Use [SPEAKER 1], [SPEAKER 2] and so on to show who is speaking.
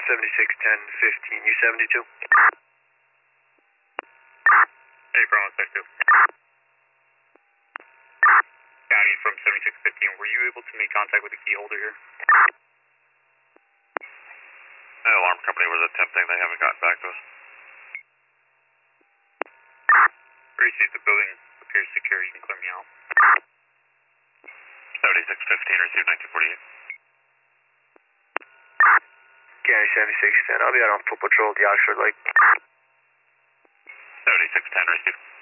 [SPEAKER 1] 761015, you 72?
[SPEAKER 2] Hey, Brown 62. County from 7615, were you able to make contact with the key holder here?
[SPEAKER 3] The alarm company was attempting, they haven't gotten back to us.
[SPEAKER 2] Received, the building appears secure, you can clear me out.
[SPEAKER 3] 7615, received 1948.
[SPEAKER 1] County 7610, I'll be out on foot patrol at the Oxford Lake.
[SPEAKER 3] 7610, received.